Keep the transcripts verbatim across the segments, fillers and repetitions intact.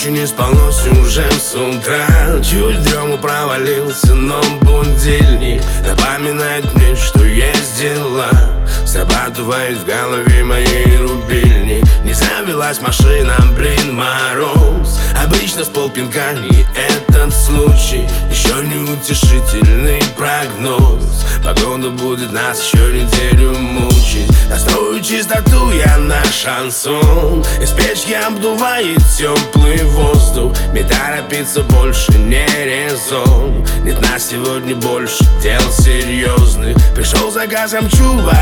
ночью не спалось уже с утра. Чуть в дрему провалился, но будильник напоминает мне, что есть дела. Срабатывает в голове моей рубильник. Не завелась машина, блин, мороз. Обычно с полпинка не этот случай. Еще не утешительный прогноз. Погода будет нас еще неделю мучить. Настрою чистоту я на шансон. Из печки обдувает теплый воздух. Не торопиться больше не резон. Нет на сегодня больше дел серьезных. Пришел заказом чува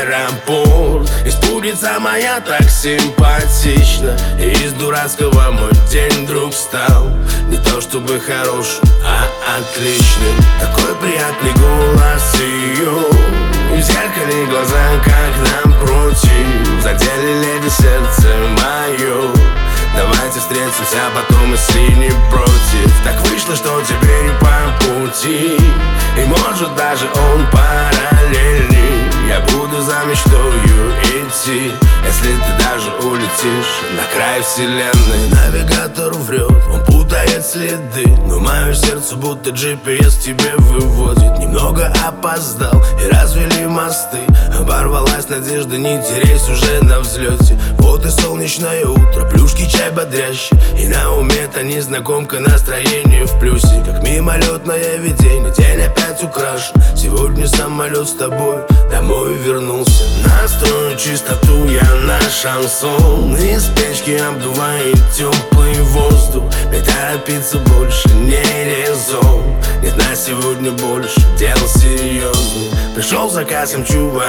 аэропорт. И спутница моя так симпатична. И из дурацкого мой день вдруг стал не то чтобы хорошим, а отличным. Такой приятный голос ее. И в зеркале глаза как напротив. Задели леди сердце мое. Давайте встретимся потом, если не против. Так вышло, что теперь по пути. И может даже он параллельный. Я буду за мечтою идти. Если ты даже улетишь на край вселенной. Навигатор врет, он путает следы. Но мое сердце будто джи пи эс тебе выводит. Немного опоздал и развели мосты. Оборвалась надежда, не теряйся уже на взлете. Вот и солнечное утро, плюшки, чай бодрящий. И на уме та незнакомка, настроение в плюсе. Как мимолетное видение, день опять украшен. Сегодня самолет с тобой домой вернулся. Настрою чистоту я на шансон. Из печки обдувает теплый воздух. Не торопиться больше не резон. Нет на сегодня больше дел серьезных. Пришел заказом чува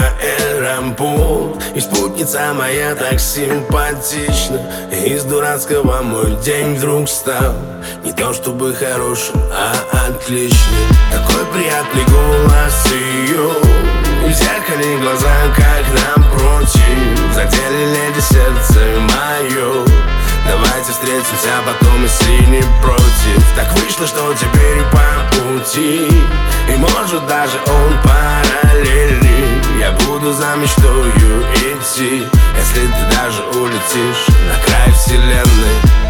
аэропорт. И спутница моя так симпатична. И из дурацкого мой день вдруг стал не то чтобы хорошим, а отличным. Такой приятный голос ее. И в зеркале глаза как напротив. Задели леди сердце мое. Давайте встретимся потом, если не против. Так вышло, что теперь по пути. И может даже он параллельный. Я буду за мечтою идти. Если ты даже улетишь на край вселенной.